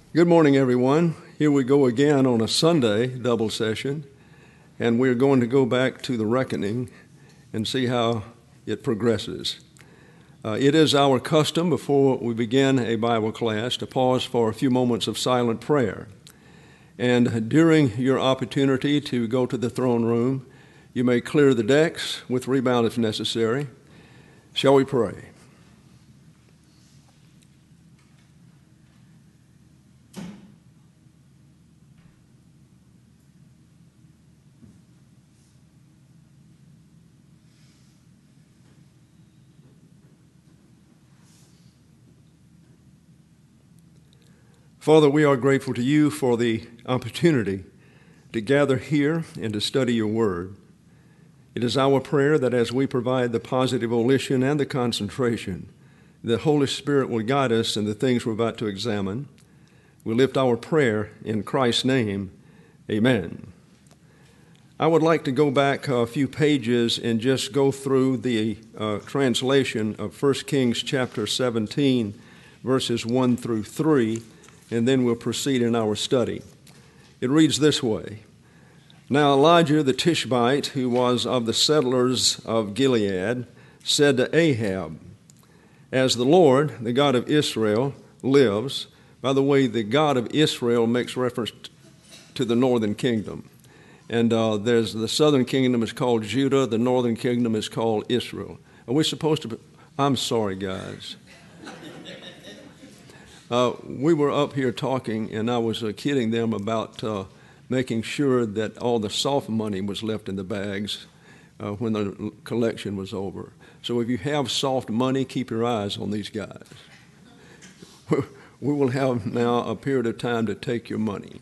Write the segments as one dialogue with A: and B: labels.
A: Good morning, everyone. Here we go again on a Sunday double session, and we're going to go back to the reckoning and see how it progresses. It is our custom before we begin a Bible class to pause for a few moments of silent prayer. And during your opportunity to go to the throne room, you may clear the decks with rebound if necessary. Shall we pray? Father, we are grateful to you for the opportunity to gather here and to study your word. It is our prayer that as we provide the positive volition and the concentration, the Holy Spirit will guide us in the things we're about to examine. We lift our prayer in Christ's name. Amen. I would like to go back a few pages and just go through the translation of 1 Kings chapter 17, verses 1 through 3, and then we'll proceed in our study. It reads this way: Now Elijah the Tishbite, who was of the settlers of Gilead, said to Ahab, As the Lord, the God of Israel, lives. By the way, the God of Israel makes reference to the northern kingdom. And there's the southern kingdom is called Judah, the northern kingdom is called Israel. Are we supposed to I'm sorry, guys. We were up here talking, and I was kidding them about making sure that all the soft money was left in the bags when the collection was over. So if you have soft money, keep your eyes on these guys. We will have now a period of time to take your money.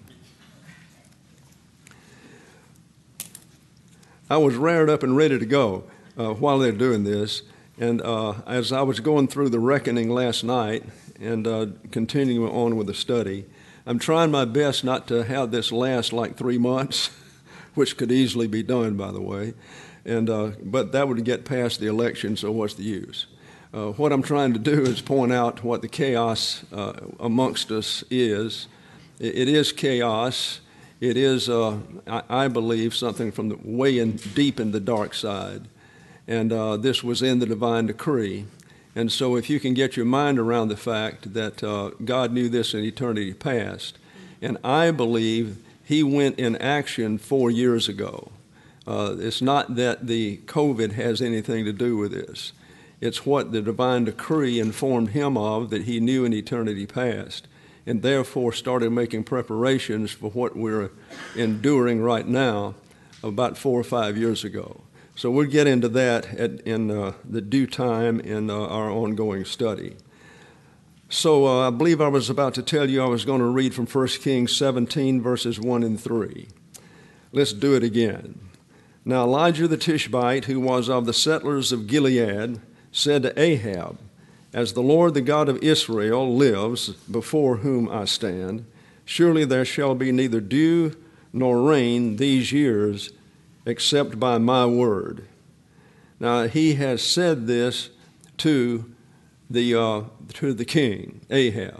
A: I was reared up and ready to go while they're doing this, and as I was going through the reckoning last night, and continuing on with the study, I'm trying my best not to have this last like 3 months, which could easily be done, by the way, and but that would get past the election, so what's the use? What I'm trying to do is point out what the chaos amongst us is. It is chaos. It is, I believe, something from the way in deep in the dark side, and this was in the divine decree. And so if you can get your mind around the fact that God knew this in eternity past, and I believe he went in action 4 years ago. It's not that the COVID has anything to do with this. It's what the divine decree informed him of that he knew in eternity past, and therefore started making preparations for what we're enduring right now about 4 or 5 years ago. So we'll get into that in the due time in our ongoing study. So I believe I was about to tell you I was going to read from 1 Kings 17, verses 1 and 3. Let's do it again. Now Elijah the Tishbite, who was of the settlers of Gilead, said to Ahab, As the Lord, the God of Israel, lives, before whom I stand, surely there shall be neither dew nor rain these years, except by my word. Now he has said this to the king, Ahab.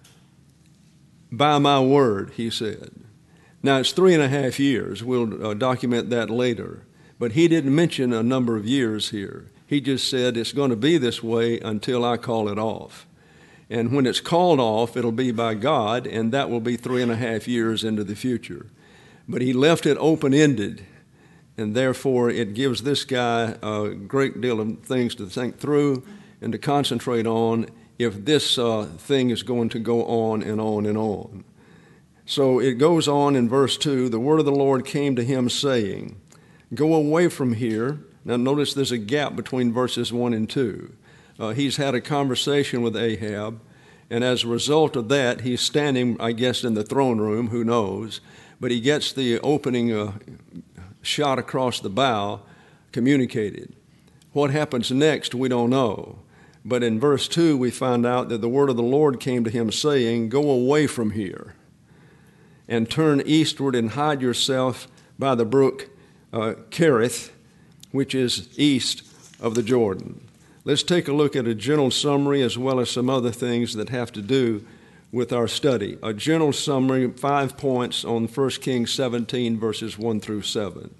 A: By my word, he said. Now it's 3.5 years. We'll document that later. But he didn't mention a number of years here. He just said it's going to be this way until I call it off. And when it's called off, it'll be by God, and that will be 3.5 years into the future. But he left it open-ended. And therefore, it gives this guy a great deal of things to think through and to concentrate on if this thing is going to go on and on and on. So it goes on in verse 2, the word of the Lord came to him saying, Go away from here. Now notice there's a gap between verses 1 and 2. He's had a conversation with Ahab, and as a result of that, he's standing, I guess, in the throne room, who knows, but he gets the opening shot across the bow communicated. What happens next, we don't know. But in verse 2, we find out that the word of the Lord came to him saying, Go away from here and turn eastward and hide yourself by the brook Kerith, which is east of the Jordan. Let's take a look at a general summary as well as some other things that have to do with our study. A general summary, 5 points on 1 Kings 17, verses 1 through 7.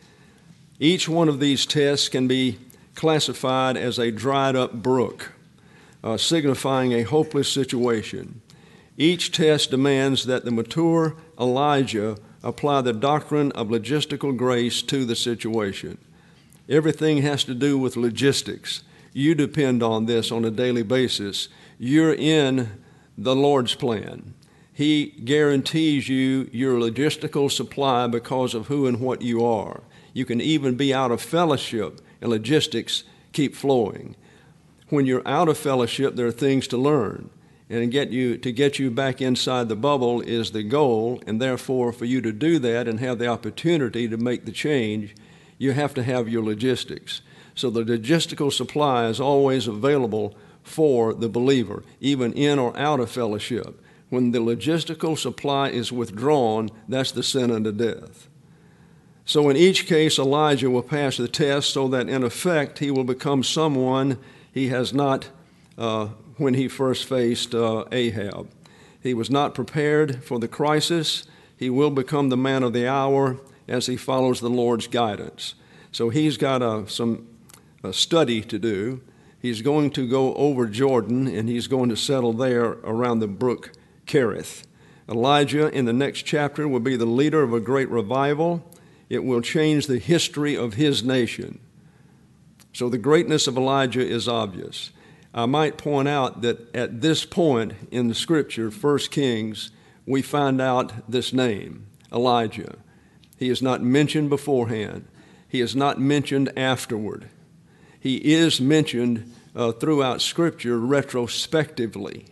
A: Each one of these tests can be classified as a dried-up brook, signifying a hopeless situation. Each test demands that the mature Elijah apply the doctrine of logistical grace to the situation. Everything has to do with logistics. You depend on this on a daily basis. You're in the Lord's plan. He guarantees you your logistical supply because of who and what you are. You can even be out of fellowship, and logistics keep flowing. When you're out of fellowship, there are things to learn. And to get you back inside the bubble is the goal, and therefore for you to do that and have the opportunity to make the change, you have to have your logistics. So the logistical supply is always available for the believer, even in or out of fellowship. When the logistical supply is withdrawn, that's the sin unto death. So in each case, Elijah will pass the test so that in effect he will become someone he has not when he first faced Ahab. He was not prepared for the crisis. He will become the man of the hour as he follows the Lord's guidance. So he's got some study to do. He's going to go over Jordan, and he's going to settle there around the brook Kerith. Elijah, in the next chapter, will be the leader of a great revival. It will change the history of his nation. So the greatness of Elijah is obvious. I might point out that at this point in the Scripture, 1 Kings, we find out this name, Elijah. He is not mentioned beforehand. He is not mentioned afterward. He is mentioned throughout Scripture retrospectively.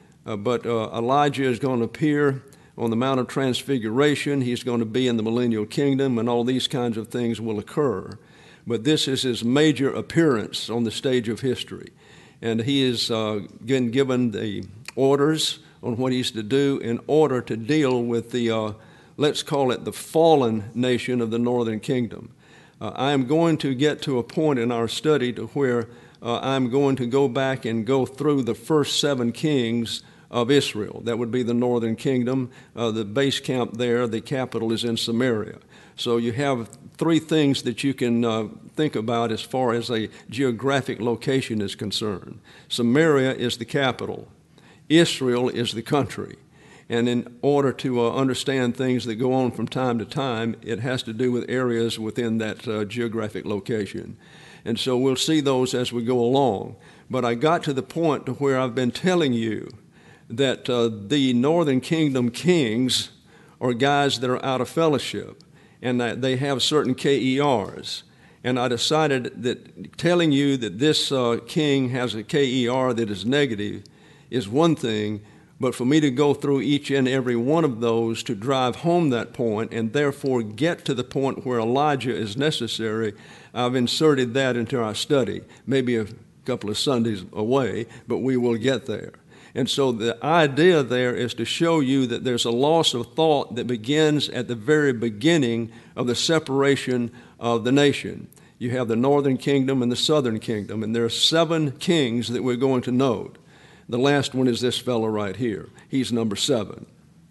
A: But Elijah is going to appear on the Mount of Transfiguration. He's going to be in the millennial kingdom, and all these kinds of things will occur. But this is his major appearance on the stage of history. And he is been given the orders on what he's to do in order to deal with the, let's call it the fallen nation of the northern kingdom. I am going to get to a point in our study to where I'm going to go back and go through the first 7 kings of Israel. That would be the northern kingdom. The base camp there, the capital is in Samaria. So you have 3 things that you can think about as far as a geographic location is concerned. Samaria is the capital. Israel is the country. And in order to understand things that go on from time to time, it has to do with areas within that geographic location. And so we'll see those as we go along. But I got to the point to where I've been telling you that the northern kingdom kings are guys that are out of fellowship, and that they have certain KERs. And I decided that telling you that this king has a KER that is negative is one thing, but for me to go through each and every one of those to drive home that point and therefore get to the point where Elijah is necessary, I've inserted that into our study, maybe a couple of Sundays away, but we will get there. And so the idea there is to show you that there's a loss of thought that begins at the very beginning of the separation of the nation. You have the northern kingdom and the southern kingdom, and there are 7 kings that we're going to note. The last one is this fellow right here. He's number 7.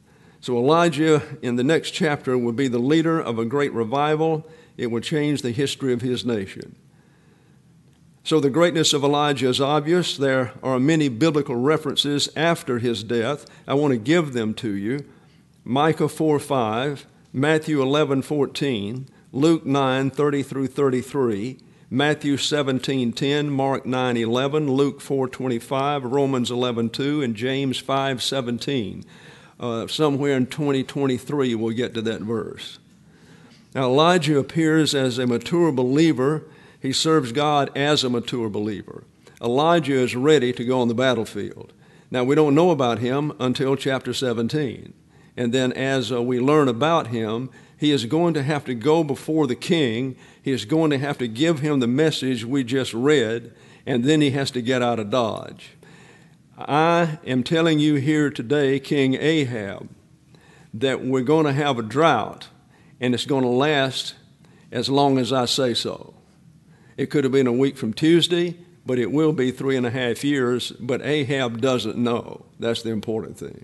A: So Elijah, in the next chapter, will be the leader of a great revival. It will change the history of his nation. So the greatness of Elijah is obvious. There are many biblical references after his death. I want to give them to you. Micah 4:5, Matthew 11:14, Luke 9:30 through 33, Matthew 17:10, Mark 9:11, Luke 4:25, Romans 11:2, and James 5:17. Somewhere in 2023 we'll get to that verse. Now Elijah appears as a mature believer. He serves God as a mature believer. Elijah is ready to go on the battlefield. Now, we don't know about him until chapter 17. And then as we learn about him, he is going to have to go before the king. He is going to have to give him the message we just read, and then he has to get out of Dodge. I am telling you here today, King Ahab, that we're going to have a drought, and it's going to last as long as I say so. It could have been a week from Tuesday, but it will be 3.5 years, but Ahab doesn't know. That's the important thing.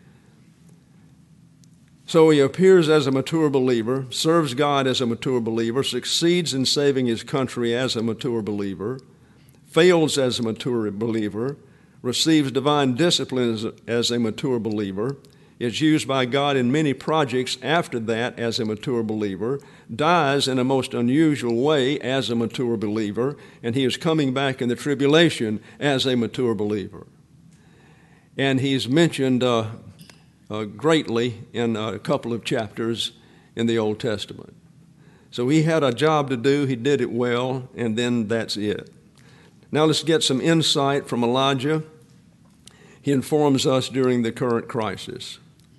A: So he appears as a mature believer, serves God as a mature believer, succeeds in saving his country as a mature believer, fails as a mature believer, receives divine discipline as a mature believer, is used by God in many projects after that as a mature believer, dies in a most unusual way as a mature believer, and he is coming back in the tribulation as a mature believer. And he's mentioned greatly in a couple of chapters in the Old Testament. So he had a job to do, he did it well, and then that's it. Now let's get some insight from Elijah. He informs us during the current crisis.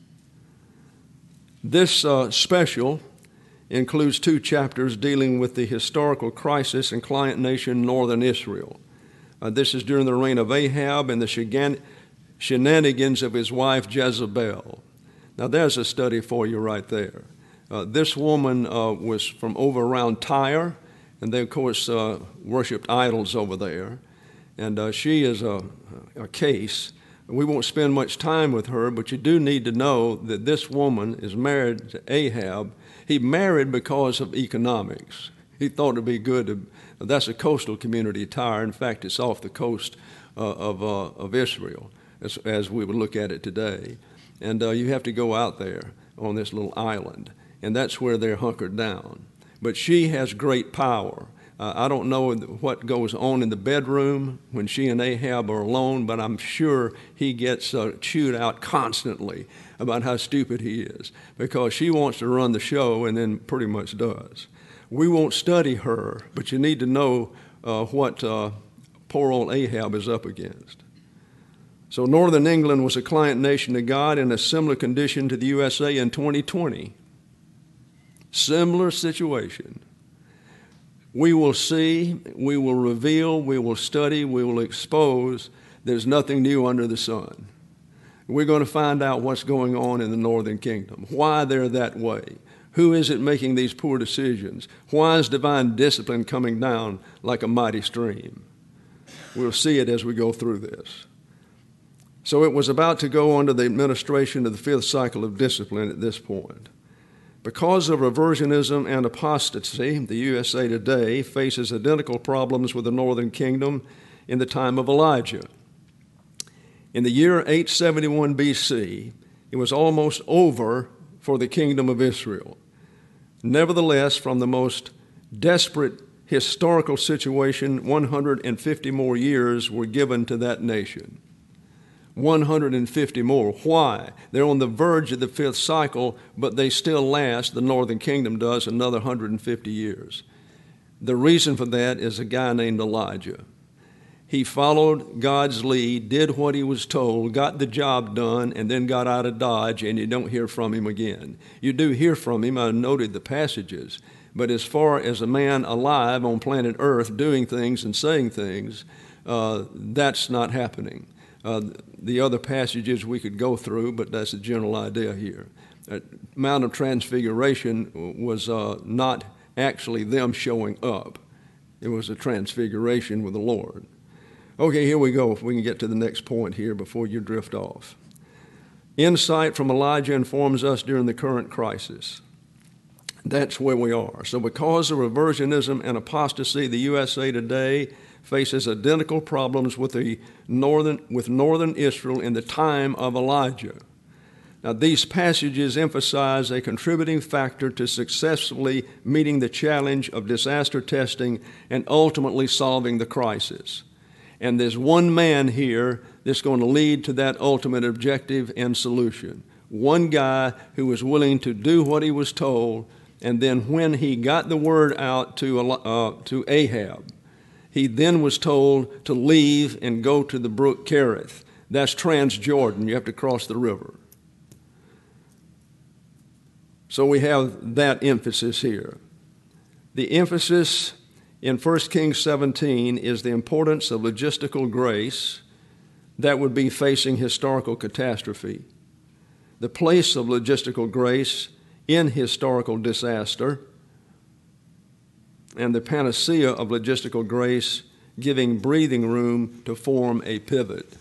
A: This special includes 2 chapters dealing with the historical crisis in client nation northern Israel. This is during the reign of Ahab and the shenanigans of his wife Jezebel. Now there's a study for you right there. This woman was from over around Tyre, and they of course worshipped idols over there. And she is a case. We won't spend much time with her, but you do need to know that this woman is married to Ahab. He married because of economics. He thought it'd be good. That's a coastal community, Tyre. In fact, it's off the coast of Israel, as we would look at it today. And you have to go out there on this little island, and that's where they're hunkered down. But she has great power. I don't know what goes on in the bedroom when she and Ahab are alone, but I'm sure he gets chewed out constantly about how stupid he is, because she wants to run the show and then pretty much does. We won't study her, but you need to know what poor old Ahab is up against. So Northern England was a client nation to God in a similar condition to the USA in 2020. Similar situation. We will see, we will reveal, we will study, we will expose. There's nothing new under the sun. We're going to find out what's going on in the Northern Kingdom, why they're that way. Who is it making these poor decisions? Why is divine discipline coming down like a mighty stream? We'll see it as we go through this. So it was about to go under the administration of the 5th cycle of discipline at this point. Because of reversionism and apostasy, the USA today faces identical problems with the Northern Kingdom in the time of Elijah. In the year 871 BC, it was almost over for the kingdom of Israel. Nevertheless, from the most desperate historical situation, 150 more years were given to that nation. 150 more. Why? They're on the verge of the 5th cycle, but they still last, the Northern Kingdom does, another 150 years. The reason for that is a guy named Elijah. He followed God's lead, did what he was told, got the job done, and then got out of Dodge, and you don't hear from him again. You do hear from him. I noted the passages. But as far as a man alive on planet Earth doing things and saying things, that's not happening. The other passages we could go through, but that's the general idea here. Mount of Transfiguration was not actually them showing up. It was a transfiguration with the Lord. Okay, here we go. If we can get to the next point here before you drift off. Insight from Elijah informs us during the current crisis. That's where we are. So because of reversionism and apostasy, the USA today faces identical problems with northern Israel in the time of Elijah. Now, these passages emphasize a contributing factor to successfully meeting the challenge of disaster testing and ultimately solving the crisis. And there's one man here that's going to lead to that ultimate objective and solution. One guy who was willing to do what he was told, and then when he got the word out to Ahab, he then was told to leave and go to the brook Kerith. That's Transjordan. You have to cross the river. So we have that emphasis here. The emphasis in 1 Kings 17 is the importance of logistical grace that would be facing historical catastrophe. The place of logistical grace in historical disaster, and the panacea of logistical grace giving breathing room to form a pivot.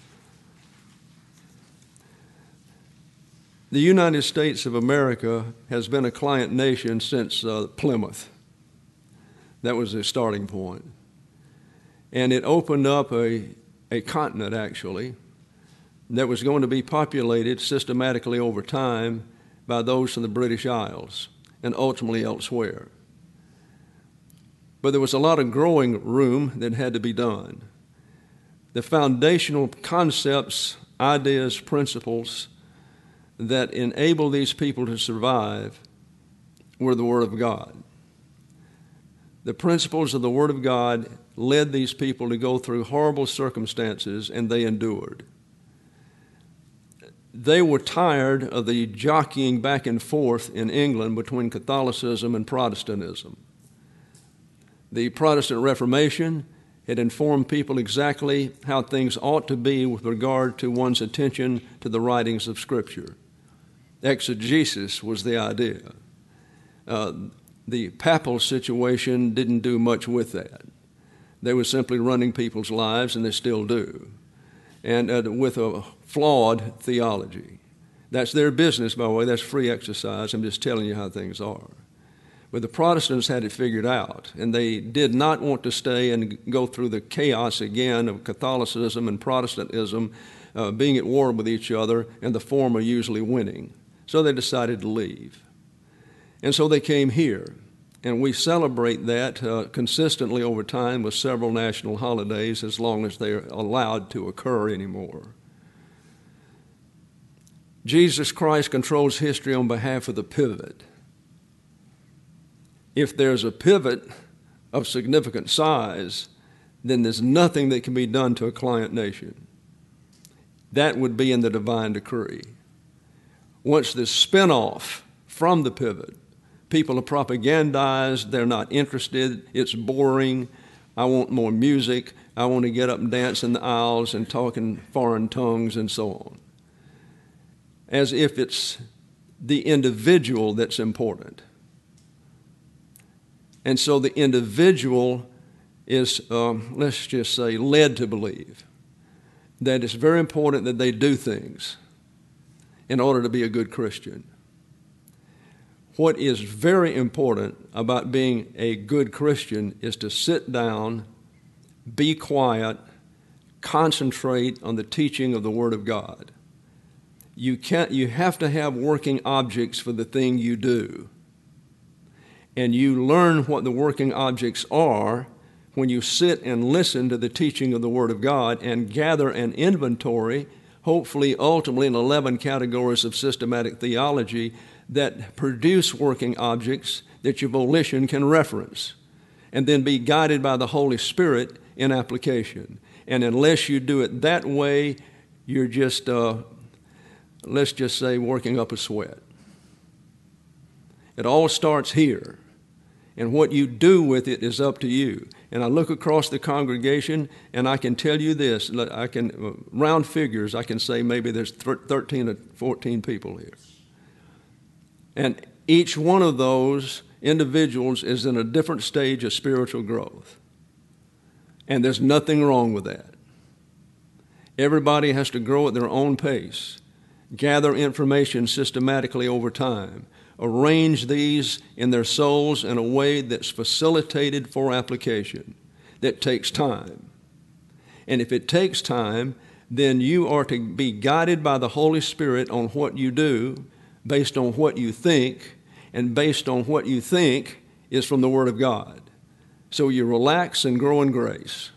A: The United States of America has been a client nation since Plymouth. That was the starting point. And it opened up a continent, actually, that was going to be populated systematically over time by those from the British Isles and ultimately elsewhere. But there was a lot of growing room that had to be done. The foundational concepts, ideas, principles that enable these people to survive were the Word of God. The principles of the Word of God led these people to go through horrible circumstances, and they endured. They were tired of the jockeying back and forth in England between Catholicism and Protestantism. The Protestant Reformation had informed people exactly how things ought to be with regard to one's attention to the writings of Scripture. Exegesis was the idea. The papal situation didn't do much with that. They were simply running people's lives, and they still do, and with a flawed theology. That's their business, by the way. That's free exercise. I'm just telling you how things are. But the Protestants had it figured out, and they did not want to stay and go through the chaos again of Catholicism and Protestantism being at war with each other, and the former usually winning. So they decided to leave. And so they came here, and we celebrate that consistently over time with several national holidays as long as they're allowed to occur anymore. Jesus Christ controls history on behalf of the pivot. If there's a pivot of significant size, then there's nothing that can be done to a client nation. That would be in the divine decree. Once the spin-off from the pivot, people are propagandized, they're not interested, it's boring, I want more music, I want to get up and dance in the aisles and talk in foreign tongues and so on. As if it's the individual that's important. And so the individual is, let's just say, led to believe that it's very important that they do things in order to be a good Christian. What is very important about being a good Christian is to sit down, be quiet, concentrate on the teaching of the Word of God. You have to have working objects for the thing you do. And you learn what the working objects are when you sit and listen to the teaching of the Word of God and gather an inventory, hopefully ultimately in 11 categories of systematic theology that produce working objects that your volition can reference, and then be guided by the Holy Spirit in application. And unless you do it that way, you're just, let's just say, working up a sweat. It all starts here. And what you do with it is up to you. And I look across the congregation, and I can tell you this. I can, round figures, I can say maybe there's 13 or 14 people here. And each one of those individuals is in a different stage of spiritual growth. And there's nothing wrong with that. Everybody has to grow at their own pace, gather information systematically over time, arrange these in their souls in a way that's facilitated for application, that takes time. And if it takes time, then you are to be guided by the Holy Spirit on what you do, based on what you think, and based on what you think is from the Word of God. So you relax and grow in grace.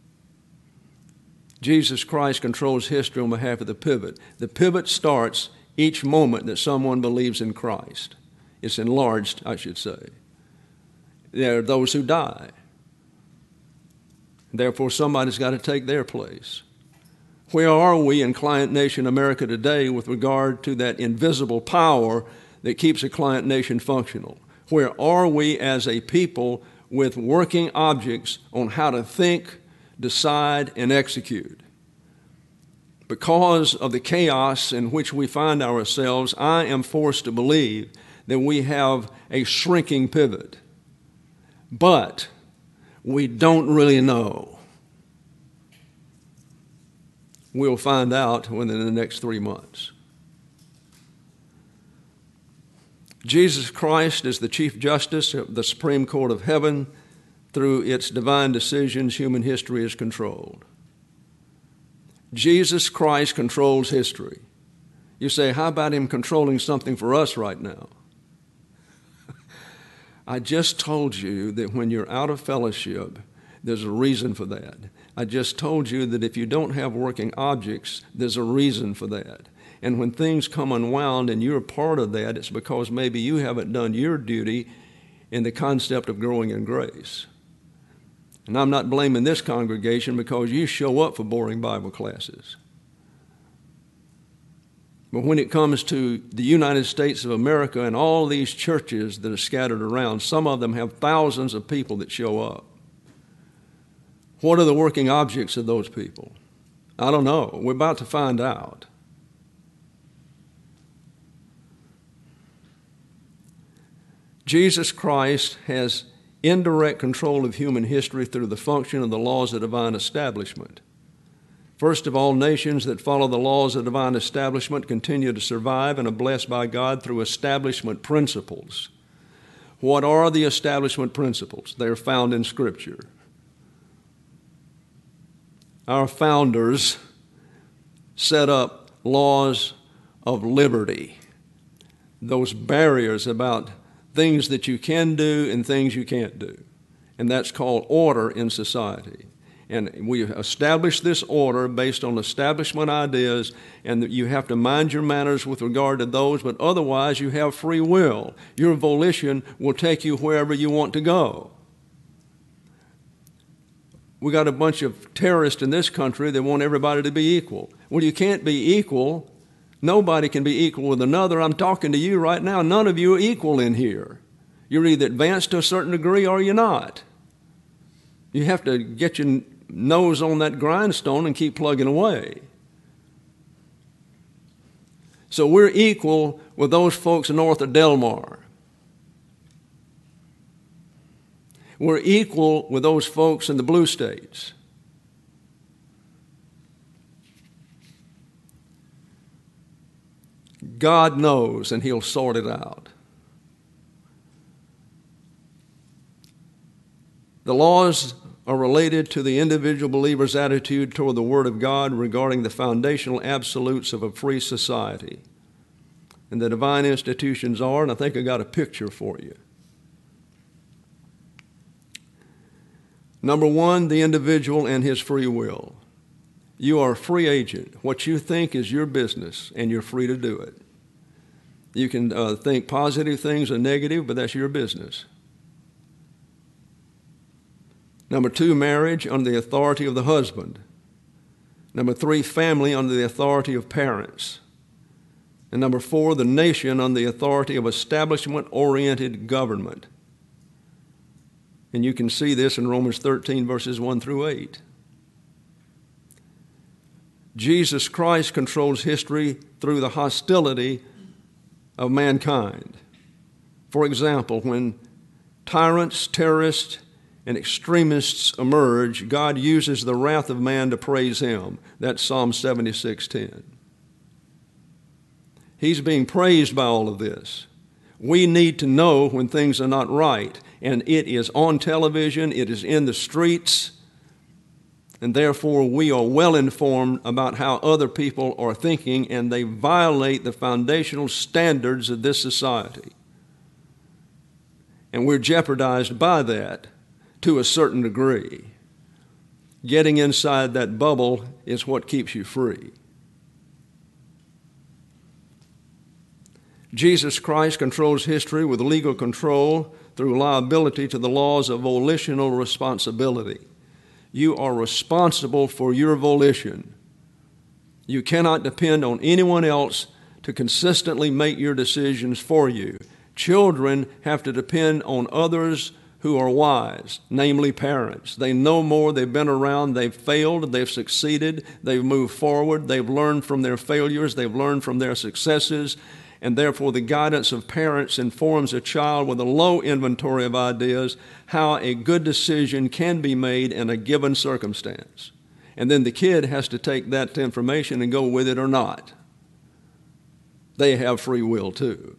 A: Jesus Christ controls history on behalf of the pivot. The pivot starts each moment that someone believes in Christ. It's enlarged, I should say. There are those who die. Therefore, somebody's got to take their place. Where are we in client nation America today with regard to that invisible power that keeps a client nation functional? Where are we as a people with working objects on how to think, decide, and execute? Because of the chaos in which we find ourselves, I am forced to believe that we have a shrinking pivot. But We don't really know. We'll find out within the next 3 months. Jesus Christ is the Chief Justice of the Supreme Court of Heaven. Through its divine decisions, human history is controlled. Jesus Christ controls history. You say, how about him controlling something for us right now? I just told you that when you're out of fellowship, there's a reason for that. I just told you that if you don't have working objects, there's a reason for that. And when things come unwound and you're part of that, it's because maybe you haven't done your duty in the concept of growing in grace. And I'm not blaming this congregation because you show up for boring Bible classes. But when it comes to the United States of America and all these churches that are scattered around, some of them have thousands of people that show up. What are the working objects of those people? I don't know. We're about to find out. Jesus Christ has indirect control of human history through the function of the laws of divine establishment. First of all, nations that follow the laws of divine establishment continue to survive and are blessed by God through establishment principles. What are the establishment principles? They're found in Scripture. Our founders set up laws of liberty, those barriers about things that you can do and things you can't do. And that's called order in society. And we establish this order based on establishment ideas, and that you have to mind your manners with regard to those, but otherwise you have free will. Your volition will take you wherever you want to go. We got a bunch of terrorists in this country that want everybody to be equal. Well, you can't be equal. Nobody can be equal with another. I'm talking to you right now. None of you are equal in here. You're either advanced to a certain degree or you're not. You have to get your nose on that grindstone and keep plugging away. So we're equal with those folks north of Delmar. We're equal with those folks in the blue states. God knows, and He'll sort it out. The laws are related to the individual believer's attitude toward the Word of God regarding the foundational absolutes of a free society. And the divine institutions are, and I think I got a picture for you. Number one, the individual and his free will. You are a free agent. What you think is your business, and you're free to do it. You can think positive things or negative, but that's your business. Number two, marriage under the authority of the husband. Number three, family under the authority of parents. And number four, the nation under the authority of establishment-oriented government. And you can see this in Romans 13, verses 1 through 8. Jesus Christ controls history through the hostility of mankind. For example, when tyrants, terrorists, and extremists emerge, God uses the wrath of man to praise Him. That's Psalm 76:10. He's being praised by all of this. We need to know when things are not right, and it is on television, it is in the streets, and therefore we are well informed about how other people are thinking, and they violate the foundational standards of this society. And we're jeopardized by that to a certain degree. Getting inside that bubble is what keeps you free. Jesus Christ controls history with legal control through liability to the laws of volitional responsibility. You are responsible for your volition. You cannot depend on anyone else to consistently make your decisions for you. Children have to depend on others who are wise, namely parents. They know more, they've been around, they've failed, they've succeeded, they've moved forward, they've learned from their failures, they've learned from their successes, and therefore the guidance of parents informs a child with a low inventory of ideas how a good decision can be made in a given circumstance. And then the kid has to take that information and go with it or not. They have free will too.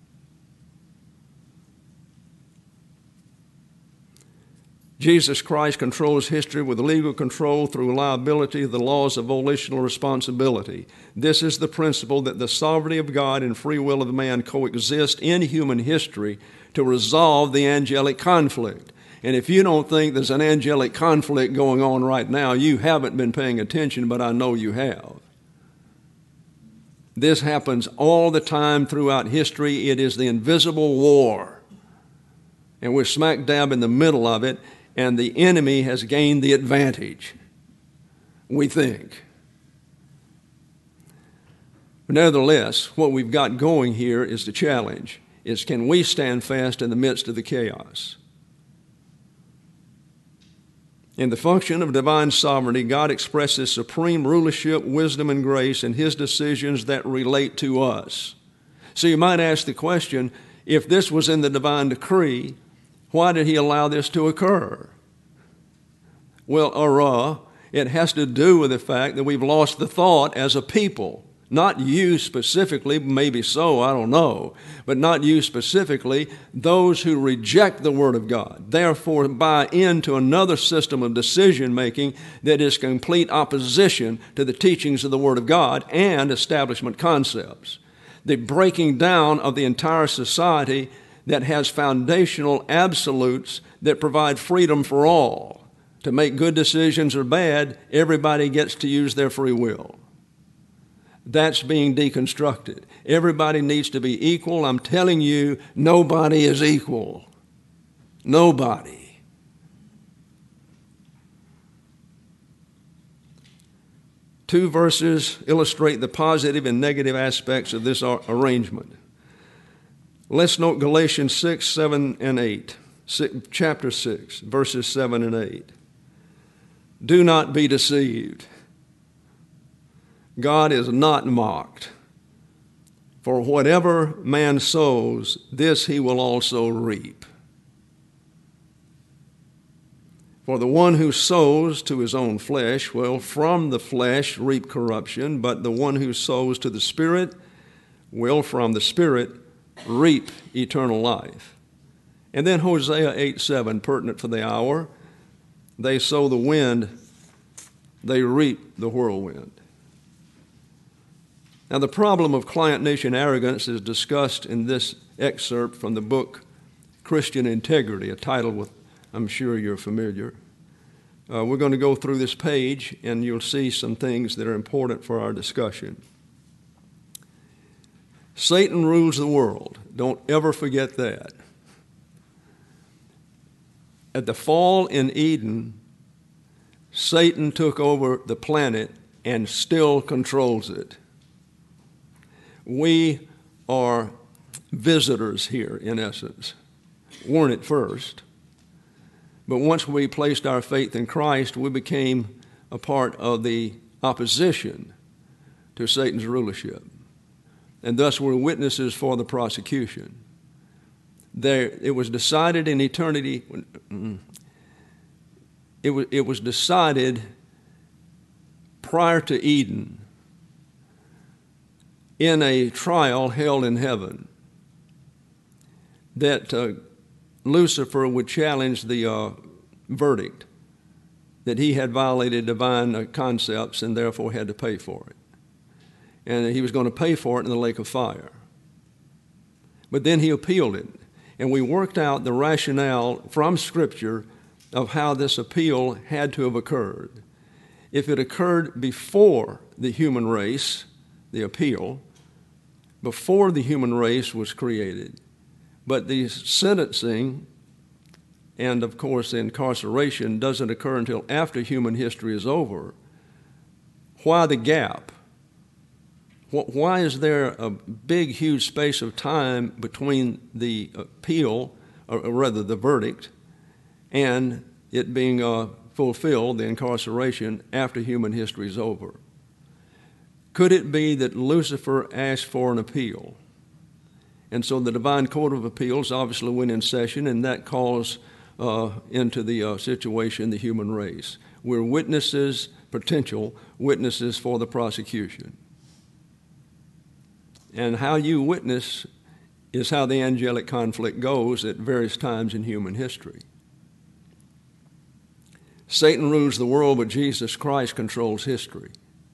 A: Jesus Christ controls history with legal control through liability, the laws of volitional responsibility. This is the principle that the sovereignty of God and free will of man coexist in human history to resolve the angelic conflict. And if you don't think there's an angelic conflict going on right now, you haven't been paying attention, but I know you have. This happens all the time throughout history. It is the invisible war. And we're smack dab in the middle of it. And the enemy has gained the advantage, we think. But nevertheless, what we've got going here is the challenge, is can we stand fast in the midst of the chaos? In the function of divine sovereignty, God expresses supreme rulership, wisdom, and grace in his decisions that relate to us. So you might ask the question, if this was in the divine decree, why did he allow this to occur? Well, it has to do with the fact that we've lost the thought as a people. Not you specifically, maybe so, I don't know, but not you specifically, those who reject the Word of God, therefore buy into another system of decision-making that is complete opposition to the teachings of the Word of God and establishment concepts. The breaking down of the entire society that has foundational absolutes that provide freedom for all. To make good decisions or bad, everybody gets to use their free will. That's being deconstructed. Everybody needs to be equal. I'm telling you, nobody is equal. Nobody. Two verses illustrate the positive and negative aspects of this arrangement. Let's note Galatians 6, 7, and 8. Chapter 6, verses 7 and 8. Do not be deceived. God is not mocked. For whatever man sows, this he will also reap. For the one who sows to his own flesh will from the flesh reap corruption, but the one who sows to the Spirit will from the Spirit reap eternal life. And then Hosea 8:7, pertinent for the hour. They sow the wind, they reap the whirlwind. Now, the problem of client nation arrogance is discussed in this excerpt from the book Christian Integrity, a title with I'm sure you're familiar. We're going to go through this page, and you'll see some things that are important for our discussion. Satan rules the world. Don't ever forget that. At the fall in Eden, Satan took over the planet and still controls it. We are visitors here, in essence. Weren't at first. But once we placed our faith in Christ, we became a part of the opposition to Satan's rulership. And thus we're witnesses for the prosecution. It was decided in eternity, it was decided prior to Eden in a trial held in heaven that Lucifer would challenge the verdict that he had violated divine concepts and therefore had to pay for it. And he was going to pay for it in the lake of fire. But then he appealed it. And we worked out the rationale from Scripture of how this appeal had to have occurred. If it occurred before the human race, the appeal, before the human race was created, but the sentencing and, of course, the incarceration doesn't occur until after human history is over, why the gap? Why is there a big, huge space of time between the appeal, or rather the verdict, and it being fulfilled, the incarceration, after human history is over? Could it be that Lucifer asked for an appeal? And so the Divine Court of Appeals obviously went in session, and that calls into the situation the human race. We're witnesses, potential witnesses for the prosecution. And how you witness is how the angelic conflict goes at various times in human history. Satan rules the world, but Jesus Christ controls history.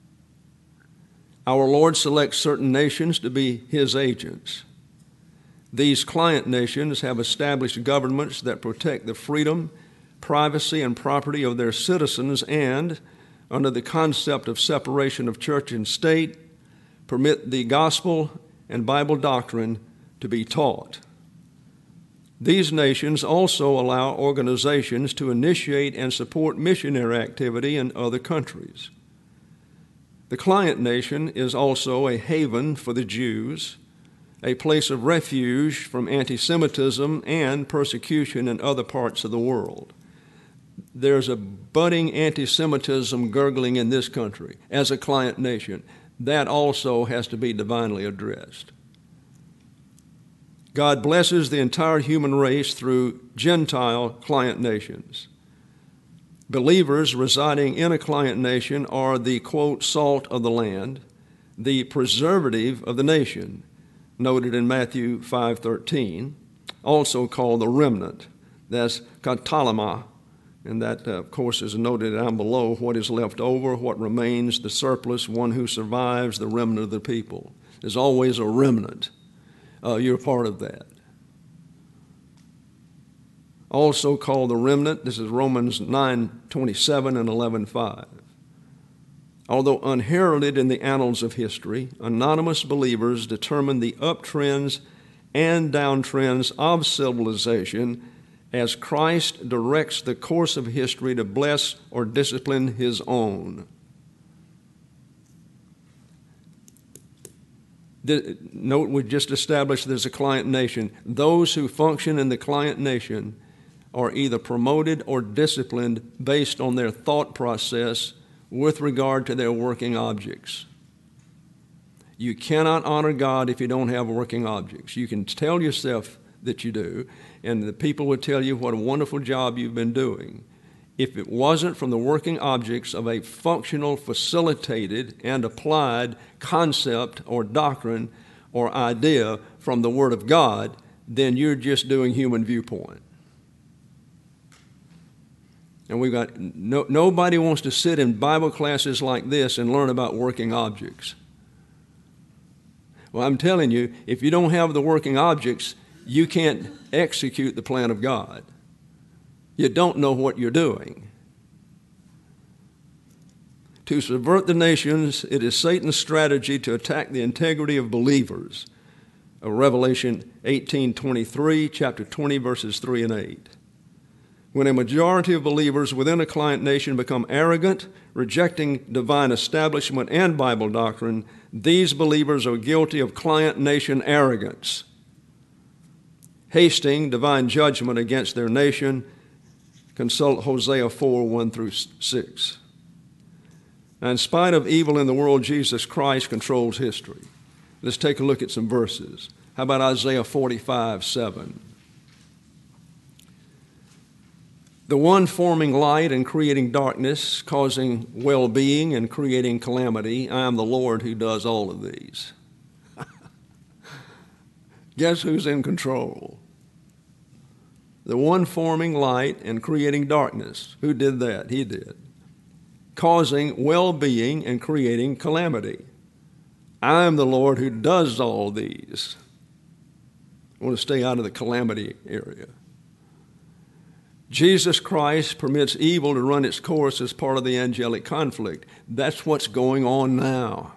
A: Our Lord selects certain nations to be his agents. These client nations have established governments that protect the freedom, privacy, and property of their citizens and, under the concept of separation of church and state, permit the gospel and Bible doctrine to be taught. These nations also allow organizations to initiate and support missionary activity in other countries. The client nation is also a haven for the Jews, a place of refuge from anti-Semitism and persecution in other parts of the world. There's a budding anti-Semitism gurgling in this country as a client nation. That also has to be divinely addressed. God blesses the entire human race through Gentile client nations. Believers residing in a client nation are the, quote, salt of the land, the preservative of the nation, noted in Matthew 5:13, also called the remnant. That's katalama, and that, of course, is noted down below, what is left over, what remains, the surplus, one who survives, the remnant of the people. There's always a remnant. You're part of that. Also called the remnant, this is Romans 9:27 and 11:5. Although unheralded in the annals of history, anonymous believers determine the uptrends and downtrends of civilization as Christ directs the course of history to bless or discipline his own. Note, we just established there's a client nation. Those who function in the client nation are either promoted or disciplined based on their thought process with regard to their working objects. You cannot honor God if you don't have working objects. You can tell yourself that you do, and the people would tell you what a wonderful job you've been doing. If it wasn't from the working objects of a functional, facilitated, and applied concept or doctrine or idea from the Word of God, then you're just doing human viewpoint. And we've got nobody wants to sit in Bible classes like this and learn about working objects. Well, I'm telling you, if you don't have the working objects, you can't execute the plan of God. You don't know what you're doing. To subvert the nations, it is Satan's strategy to attack the integrity of believers. Revelation 18:23, chapter 20, verses 3 and 8. When a majority of believers within a client nation become arrogant, rejecting divine establishment and Bible doctrine, these believers are guilty of client nation arrogance, hasting divine judgment against their nation. Consult Hosea 4:1-6. Now, in spite of evil in the world, Jesus Christ controls history. Let's take a look at some verses. How about Isaiah 45:7? The one forming light and creating darkness, causing well-being and creating calamity, I am the Lord who does all of these. Guess who's in control? The one forming light and creating darkness. Who did that? He did. Causing well-being and creating calamity. I am the Lord who does all these. I want to stay out of the calamity area. Jesus Christ permits evil to run its course as part of the angelic conflict. That's what's going on now.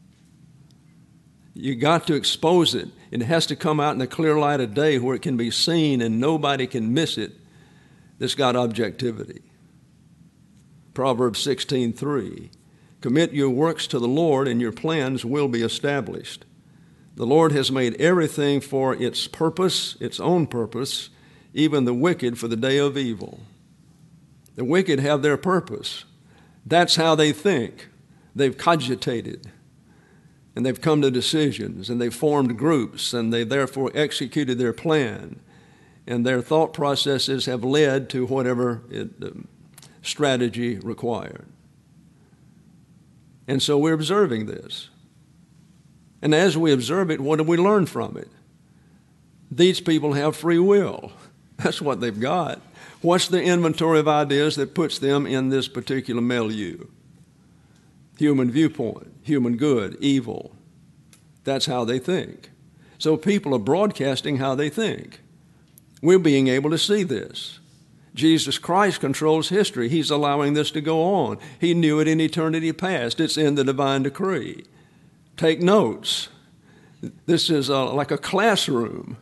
A: You got to expose it. It has to come out in the clear light of day where it can be seen and nobody can miss it that's got objectivity. Proverbs 16:3. Commit your works to the Lord and your plans will be established. The Lord has made everything for its purpose, its own purpose, even the wicked for the day of evil. The wicked have their purpose. That's how they think. They've cogitated. and they've come to decisions, and they've formed groups, and they've therefore executed their plan, and their thought processes have led to whatever strategy required. And so we're observing this. And as we observe it, what do we learn from it? These people have free will. That's what they've got. What's the inventory of ideas that puts them in this particular milieu? Human viewpoint, human good, evil. That's how they think. So people are broadcasting how they think. We're being able to see this. Jesus Christ controls history. He's allowing this to go on. He knew it in eternity past. It's in the divine decree. Take notes. This is like a classroom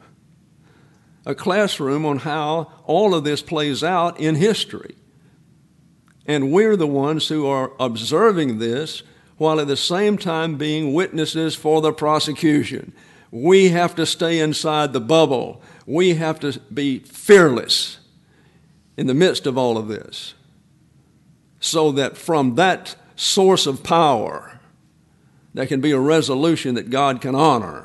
A: on how all of this plays out in history. And we're the ones who are observing this while at the same time being witnesses for the prosecution. We have to stay inside the bubble. We have to be fearless in the midst of all of this, so that from that source of power, there can be a resolution that God can honor.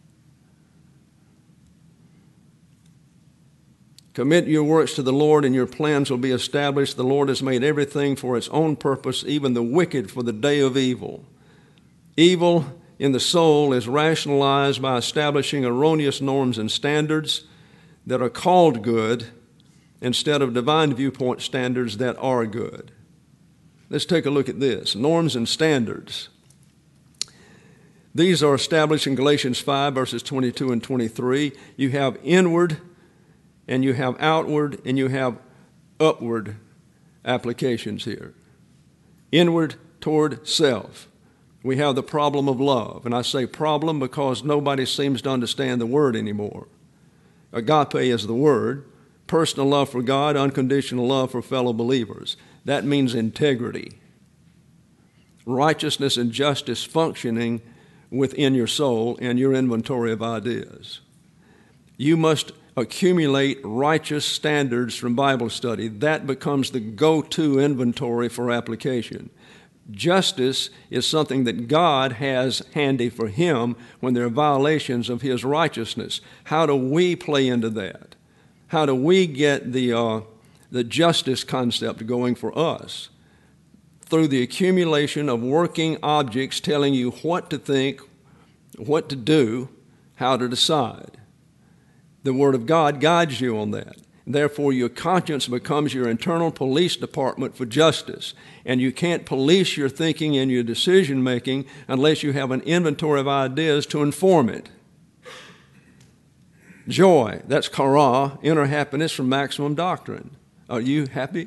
A: Commit your works to the Lord, and your plans will be established. The Lord has made everything for its own purpose, even the wicked for the day of evil. Evil in the soul is rationalized by establishing erroneous norms and standards that are called good instead of divine viewpoint standards that are good. Let's take a look at this. Norms and standards. These are established in Galatians 5, verses 22 and 23. You have inward, and you have outward, and you have upward applications here. Inward toward self. We have the problem of love. And I say problem because nobody seems to understand the word anymore. Agape is the word. Personal love for God, unconditional love for fellow believers. That means integrity. Righteousness and justice functioning within your soul and your inventory of ideas. You must accumulate righteous standards from Bible study. That becomes the go-to inventory for application. Justice is something that God has handy for him when there are violations of his righteousness. How do we play into that? How do we get the justice concept going for us? Through the accumulation of working objects telling you what to think, what to do, how to decide. The Word of God guides you on that. Therefore, your conscience becomes your internal police department for justice. And you can't police your thinking and your decision-making unless you have an inventory of ideas to inform it. Joy, that's kara, inner happiness from maximum doctrine. Are you happy?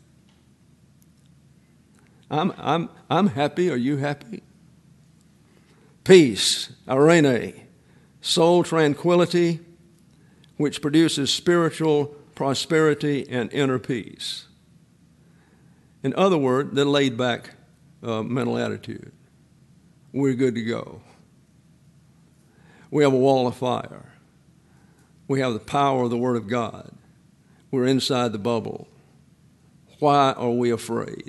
A: I'm happy. Are you happy? Peace, eirene, soul tranquility, which produces spiritual prosperity and inner peace. In other words, the laid-back mental attitude. We're good to go. We have a wall of fire. We have the power of the Word of God. We're inside the bubble. Why are we afraid?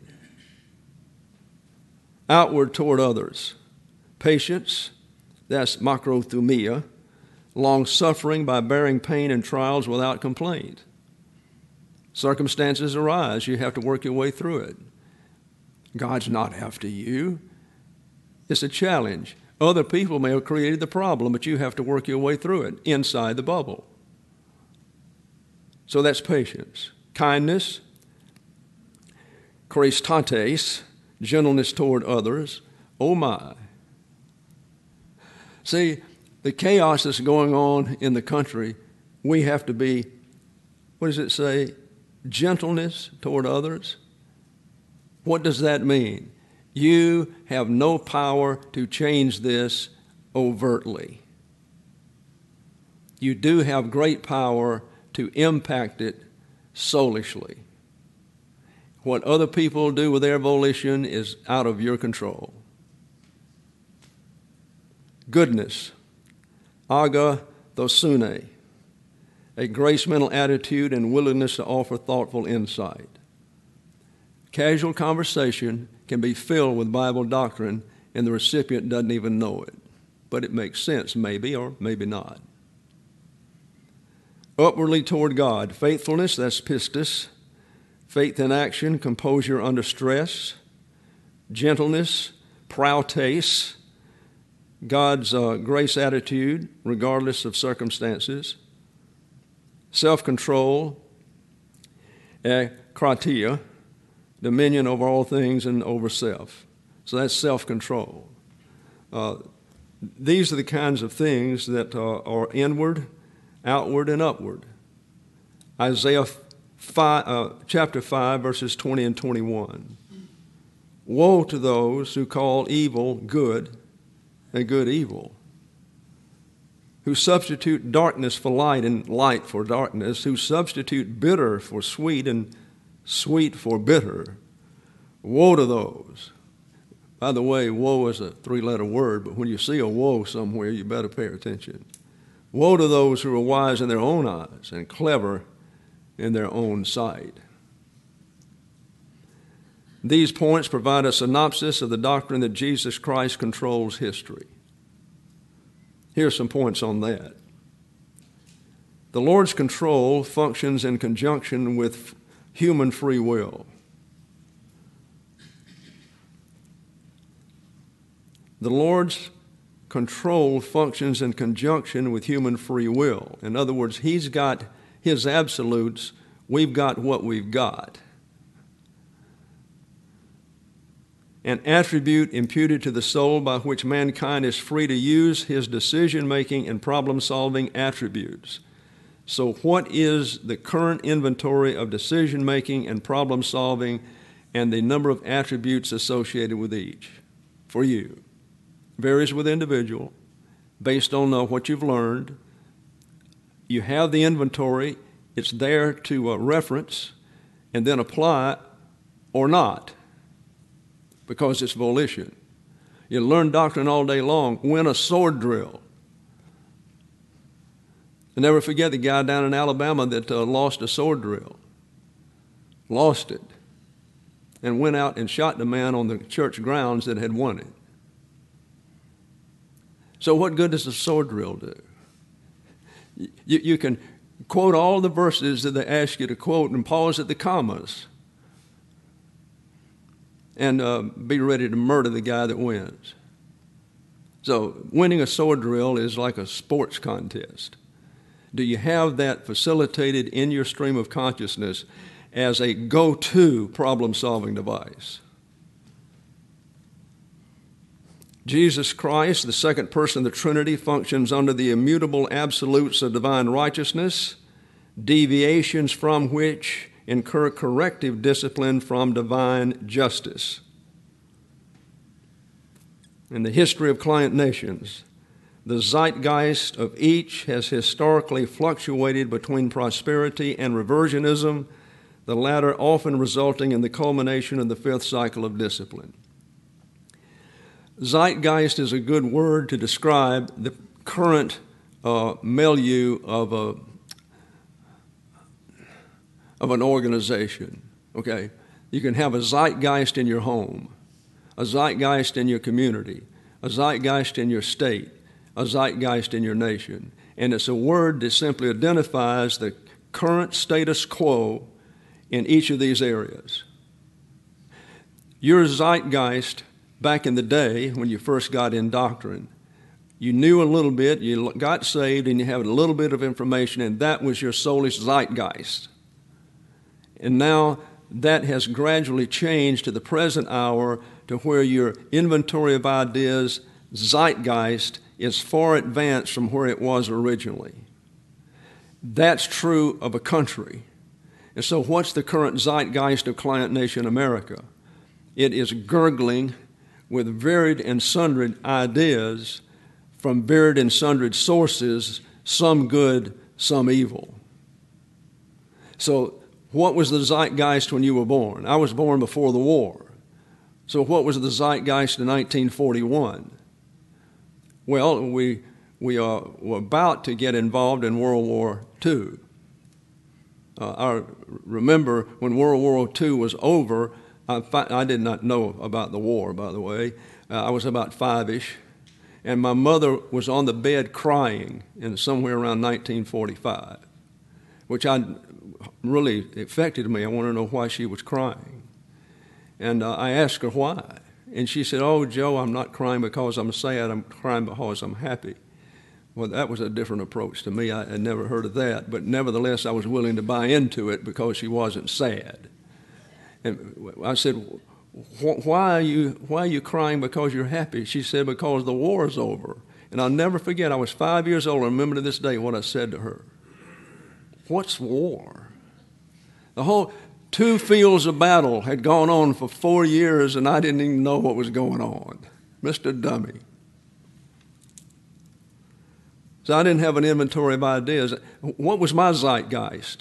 A: Outward toward others. Patience, that's makrothumia, long-suffering by bearing pain and trials without complaint. Circumstances arise. You have to work your way through it. God's not after you. It's a challenge. Other people may have created the problem, but you have to work your way through it inside the bubble. So that's patience. Kindness, charistates, gentleness toward others. Oh my. See, the chaos that's going on in the country, we have to be, what does it say? Gentleness toward others. What does that mean? You have no power to change this overtly. You do have great power to impact it soulishly. What other people do with their volition is out of your control. Goodness, agathosune, a grace mental attitude and willingness to offer thoughtful insight. Casual conversation can be filled with Bible doctrine and the recipient doesn't even know it. But it makes sense, maybe or maybe not. Upwardly toward God, faithfulness, that's pistis. Faith in action, composure under stress. Gentleness, prautes, God's grace attitude, regardless of circumstances. Self-control, kratia, dominion over all things and over self. So that's self-control. These are the kinds of things that are inward, outward, and upward. Isaiah chapter 5, verses 20 and 21. Woe to those who call evil good and good evil, who substitute darkness for light and light for darkness, who substitute bitter for sweet and sweet for bitter. Woe to those. By the way, woe is a three-letter word, but when you see a woe somewhere, you better pay attention. Woe to those who are wise in their own eyes and clever in their own sight. These points provide a synopsis of the doctrine that Jesus Christ controls history. Here are some points on that. The Lord's control functions in conjunction with human free will. The Lord's control functions in conjunction with human free will. In other words, He's got His absolutes, we've got what we've got. An attribute imputed to the soul by which mankind is free to use his decision-making and problem-solving attributes. So what is the current inventory of decision-making and problem-solving and the number of attributes associated with each for you? Varies with individual based on what you've learned. You have the inventory. It's there to reference and then apply or not, because it's volition. You learn doctrine all day long. Win a sword drill. I'll never forget the guy down in Alabama that lost a sword drill. Lost it. And went out and shot the man on the church grounds that had won it. So what good does a sword drill do? You can quote all the verses that they ask you to quote and pause at the commas and be ready to murder the guy that wins. So winning a sword drill is like a sports contest. Do you have that facilitated in your stream of consciousness as a go-to problem-solving device? Jesus Christ, the second person of the Trinity, functions under the immutable absolutes of divine righteousness, deviations from which incur corrective discipline from divine justice. In the history of client nations, the zeitgeist of each has historically fluctuated between prosperity and reversionism, the latter often resulting in the culmination of the fifth cycle of discipline. Zeitgeist is a good word to describe the current milieu of an organization. Okay, you can have a zeitgeist in your home, a zeitgeist in your community, a zeitgeist in your state, a zeitgeist in your nation, and it's a word that simply identifies the current status quo in each of these areas. Your zeitgeist back in the day when you first got in doctrine, you knew a little bit, you got saved, and you had a little bit of information, and that was your soulish zeitgeist. And now that has gradually changed to the present hour to where your inventory of ideas, zeitgeist, is far advanced from where it was originally. That's true of a country. And so what's the current zeitgeist of Client Nation America? It is gurgling with varied and sundry ideas from varied and sundry sources, some good, some evil. So what was the zeitgeist when you were born? I was born before the war. So what was the zeitgeist in 1941? Well, we were about to get involved in World War II. I remember when World War II was over, I did not know about the war, by the way. I was about 5-ish, and my mother was on the bed crying in somewhere around 1945, which really affected me. I want to know why she was crying. And I asked her why. And she said, "Oh, Joe, I'm not crying because I'm sad. I'm crying because I'm happy." Well, that was a different approach to me. I had never heard of that. But nevertheless, I was willing to buy into it because she wasn't sad. And I said, why are you crying because you're happy? She said, "Because the war is over." And I'll never forget, I was 5 years old. I remember to this day what I said to her. What's war? The whole 2 fields of battle had gone on for 4 years, and I didn't even know what was going on. Mr. Dummy. So I didn't have an inventory of ideas. What was my zeitgeist?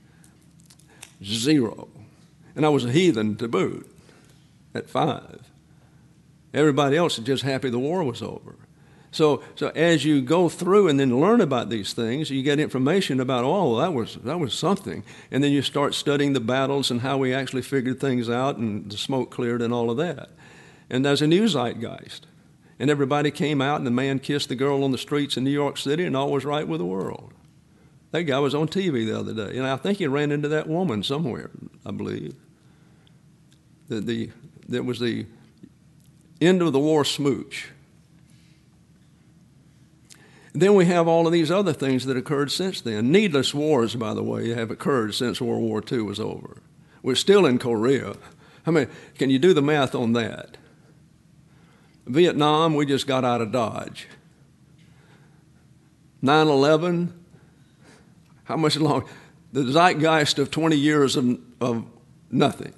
A: 0. And I was a heathen to boot at 5. Everybody else was just happy the war was over. So as you go through and then learn about these things, you get information about, oh, that was something. And then you start studying the battles and how we actually figured things out and the smoke cleared and all of that. And there's a new zeitgeist. And everybody came out and the man kissed the girl on the streets in New York City and all was right with the world. That guy was on TV the other day. And I think he ran into that woman somewhere, I believe. That was the end of the war smooch. Then we have all of these other things that occurred since then. Needless wars, by the way, have occurred since World War II was over. We're still in Korea. I mean, can you do the math on that? Vietnam, we just got out of Dodge. 9/11, how much longer? The zeitgeist of 20 years of nothing.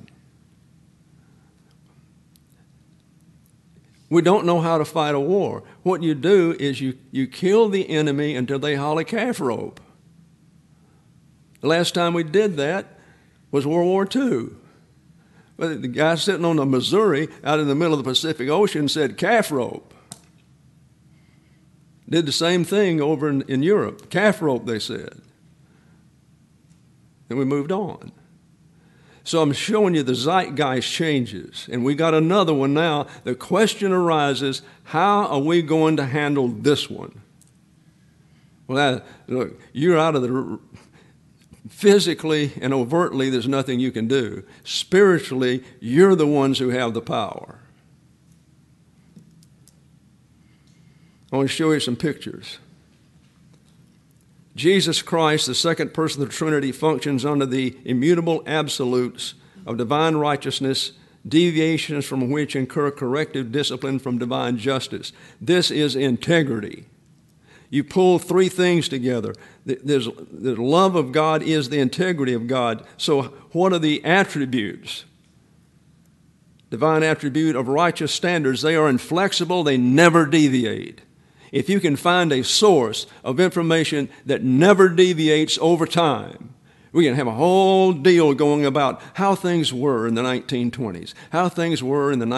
A: We don't know how to fight a war. What you do is you kill the enemy until they holly calf rope. The last time we did that was World War II. But the guy sitting on the Missouri out in the middle of the Pacific Ocean said calf rope. Did the same thing over in Europe. Calf rope, they said. And we moved on. So I'm showing you the zeitgeist changes. And we got another one now. The question arises, how are we going to handle this one? Well, look, you're out of the... Physically and overtly, there's nothing you can do. Spiritually, you're the ones who have the power. I want to show you some pictures. Jesus Christ, the second person of the Trinity, functions under the immutable absolutes of divine righteousness, deviations from which incur corrective discipline from divine justice. This is integrity. You pull 3 things together. The love of God is the integrity of God. So what are the attributes? Divine attribute of righteous standards. They are inflexible. They never deviate. If you can find a source of information that never deviates over time, we can have a whole deal going about how things were in the 1920s, how things were in the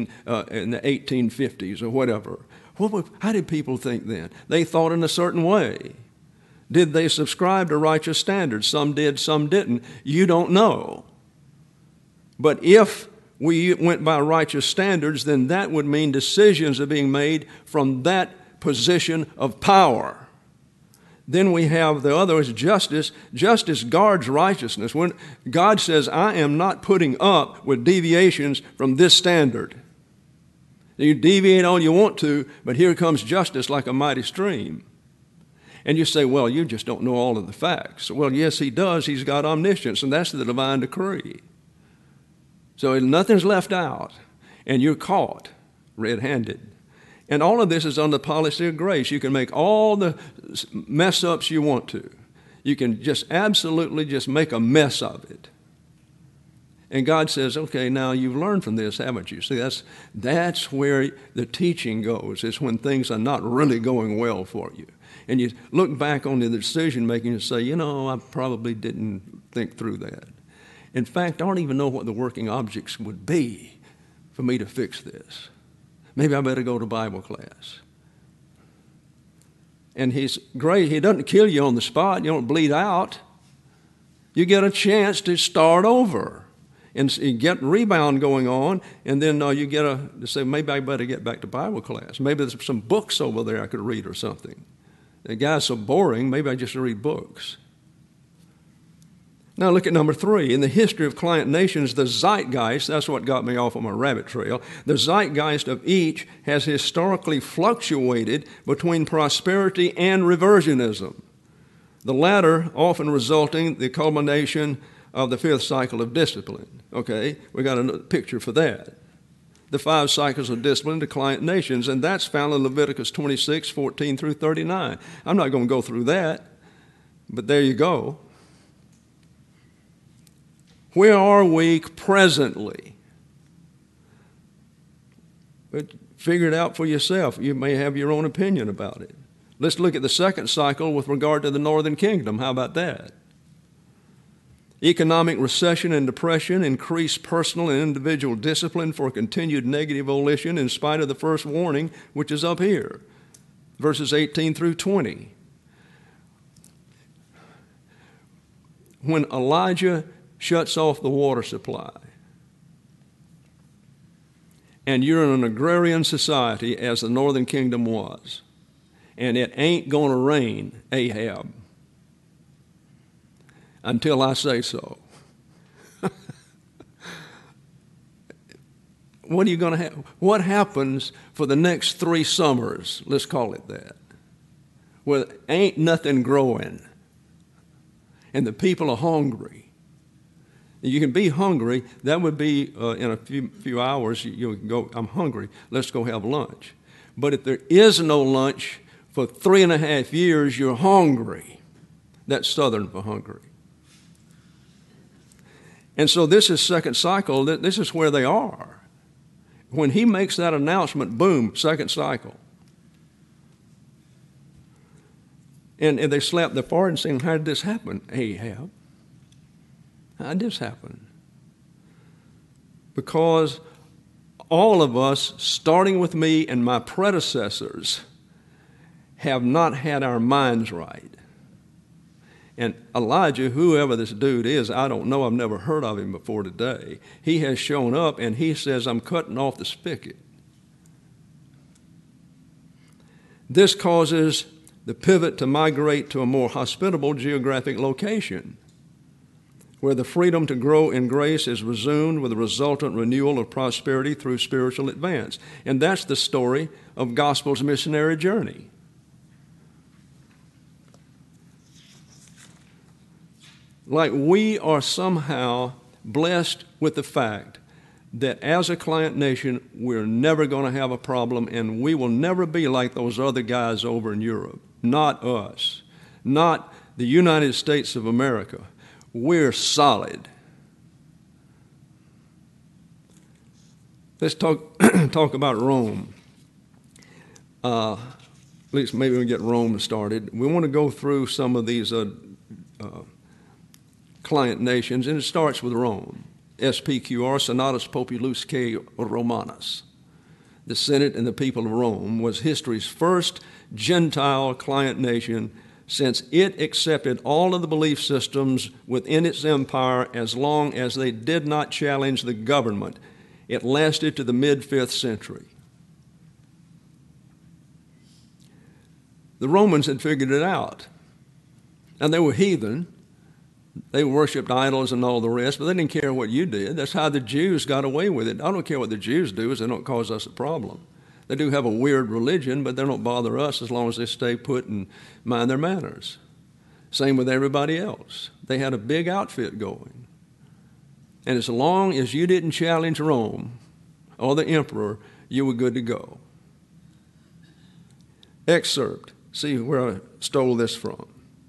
A: 1850s or whatever. How did people think then? They thought in a certain way. Did they subscribe to righteous standards? Some did, some didn't. You don't know. But if we went by righteous standards, then that would mean decisions are being made from that position of power. Then we have the other is justice. Justice guards righteousness. When God says, I am not putting up with deviations from this standard. You deviate all you want to, but here comes justice like a mighty stream. And you say, well, you just don't know all of the facts. Well, yes, he does. He's got omniscience, and that's the divine decree. So nothing's left out, and you're caught red-handed. And all of this is on the policy of grace. You can make all the mess-ups you want to. You can just absolutely just make a mess of it. And God says, okay, now you've learned from this, haven't you? See, that's where the teaching goes. It's when things are not really going well for you. And you look back on the decision-making and say, I probably didn't think through that. In fact, I don't even know what the working objects would be for me to fix this. Maybe I better go to Bible class. And He's great. He doesn't kill you on the spot. You don't bleed out. You get a chance to start over. And you get rebound going on, and then you say, maybe I better get back to Bible class. Maybe there's some books over there I could read or something. The guy's so boring, maybe I just read books. Now look at number 3. In the history of client nations, the zeitgeist, that's what got me off on my rabbit trail, the zeitgeist of each has historically fluctuated between prosperity and reversionism, the latter often resulting the culmination of the 5th cycle of discipline. Okay, we got a picture for that. The 5 cycles of discipline to client nations, and that's found in Leviticus 26, 14 through 39. I'm not going to go through that, but there you go. Where are we presently? But figure it out for yourself. You may have your own opinion about it. Let's look at the 2nd cycle with regard to the northern kingdom. How about that? Economic recession and depression increased personal and individual discipline for continued negative volition in spite of the first warning, which is up here, verses 18 through 20. When Elijah shuts off the water supply, and you're in an agrarian society as the northern kingdom was, and it ain't going to rain, Ahab, until I say so. What are you going to have? What happens for the next 3 summers, let's call it that, where ain't nothing growing and the people are hungry? You can be hungry. That would be in a few hours, you can go, I'm hungry, let's go have lunch. But if there is no lunch for 3.5 years, you're hungry. That's Southern for hungry. And so this is 2nd cycle. This is where they are. When he makes that announcement, boom, 2nd cycle. And they slap their forehead and say, how did this happen, Ahab? How did this happen? Because all of us, starting with me and my predecessors, have not had our minds right. And Elijah, whoever this dude is, I don't know, I've never heard of him before today. He has shown up and he says, I'm cutting off the spigot. This causes the pivot to migrate to a more hospitable geographic location, where the freedom to grow in grace is resumed with a resultant renewal of prosperity through spiritual advance. And that's the story of gospel's missionary journey. Like we are somehow blessed with the fact that as a client nation, we're never going to have a problem, and we will never be like those other guys over in Europe. Not us. Not the United States of America. We're solid. Let's talk about Rome. At least maybe we'll get Rome started. We want to go through some of these client nations, and it starts with Rome. SPQR, Senatus Populusque Romanus. The Senate and the people of Rome was history's first Gentile client nation, since it accepted all of the belief systems within its empire as long as they did not challenge the government. It lasted to the mid-5th century. The Romans had figured it out. And they were heathen. They worshipped idols and all the rest, but they didn't care what you did. That's how the Jews got away with it. I don't care what the Jews do, as they don't cause us a problem. They do have a weird religion, but they don't bother us as long as they stay put and mind their manners. Same with everybody else. They had a big outfit going. And as long as you didn't challenge Rome or the emperor, you were good to go. Excerpt. See where I stole this from.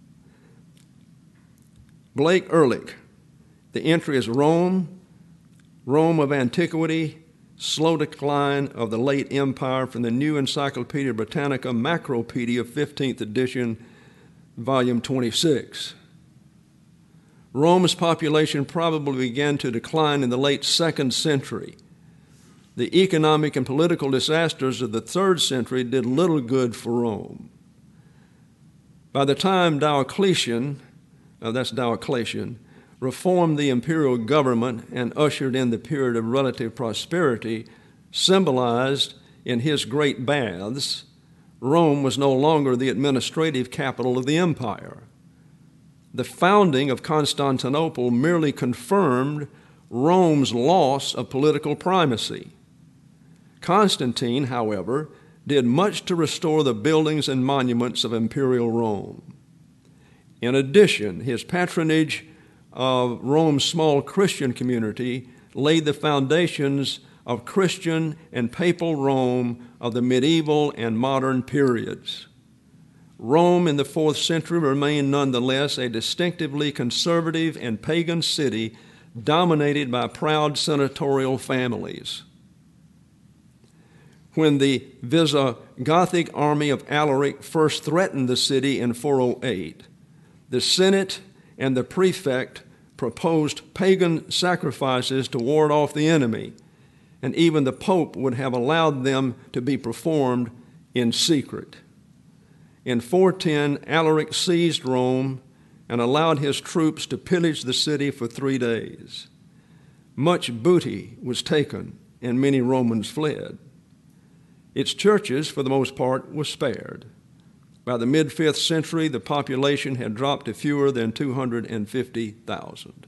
A: Blake Ehrlich. The entry is Rome, Rome of antiquity, slow decline of the late empire, from the New Encyclopedia Britannica, Macropedia, 15th edition, volume 26. Rome's population probably began to decline in the late 2nd century. The economic and political disasters of the 3rd century did little good for Rome. By the time Diocletian reformed the imperial government and ushered in the period of relative prosperity, symbolized in his great baths, Rome was no longer the administrative capital of the empire. The founding of Constantinople merely confirmed Rome's loss of political primacy. Constantine, however, did much to restore the buildings and monuments of imperial Rome. In addition, his patronage of Rome's small Christian community laid the foundations of Christian and papal Rome of the medieval and modern periods. Rome in the 4th century remained nonetheless a distinctively conservative and pagan city dominated by proud senatorial families. When the Visigothic army of Alaric first threatened the city in 408, the Senate and the prefect proposed pagan sacrifices to ward off the enemy, and even the Pope would have allowed them to be performed in secret. In 410, Alaric seized Rome and allowed his troops to pillage the city for 3 days. Much booty was taken, and many Romans fled. Its churches, for the most part, were spared. By the mid-5th century, the population had dropped to fewer than 250,000.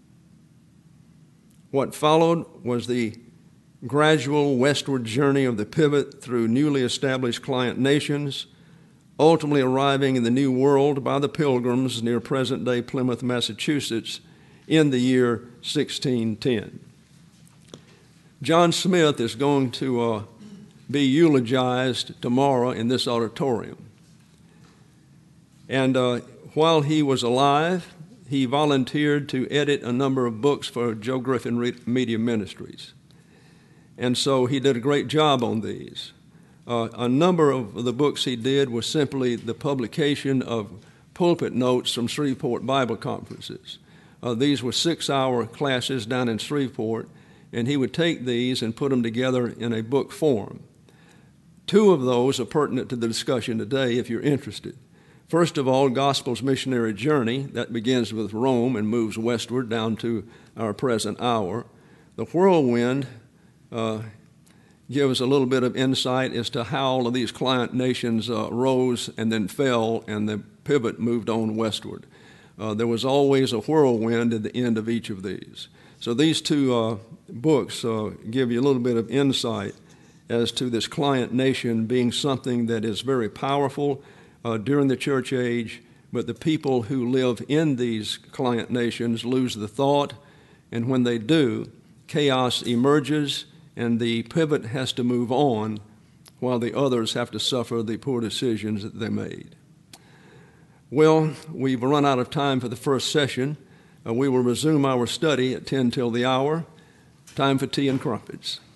A: What followed was the gradual westward journey of the pivot through newly established client nations, ultimately arriving in the New World by the Pilgrims near present-day Plymouth, Massachusetts, in the year 1610. John Smith is going to be eulogized tomorrow in this auditorium. And while he was alive, he volunteered to edit a number of books for Joe Griffin Media Ministries. And so he did a great job on these. A number of the books he did was simply the publication of pulpit notes from Shreveport Bible conferences. These were 6-hour classes down in Shreveport, and he would take these and put them together in a book form. 2 of those are pertinent to the discussion today if you're interested. First of all, Gospel's Missionary Journey, that begins with Rome and moves westward down to our present hour. The Whirlwind gives a little bit of insight as to how all of these client nations rose and then fell, and the pivot moved on westward. There was always a whirlwind at the end of each of these. So these 2 books give you a little bit of insight as to this client nation being something that is very powerful during the church age, but the people who live in these client nations lose the thought, and when they do, chaos emerges, and the pivot has to move on while the others have to suffer the poor decisions that they made. Well, we've run out of time for the first session. We will resume our study at 10 till the hour. Time for tea and crumpets.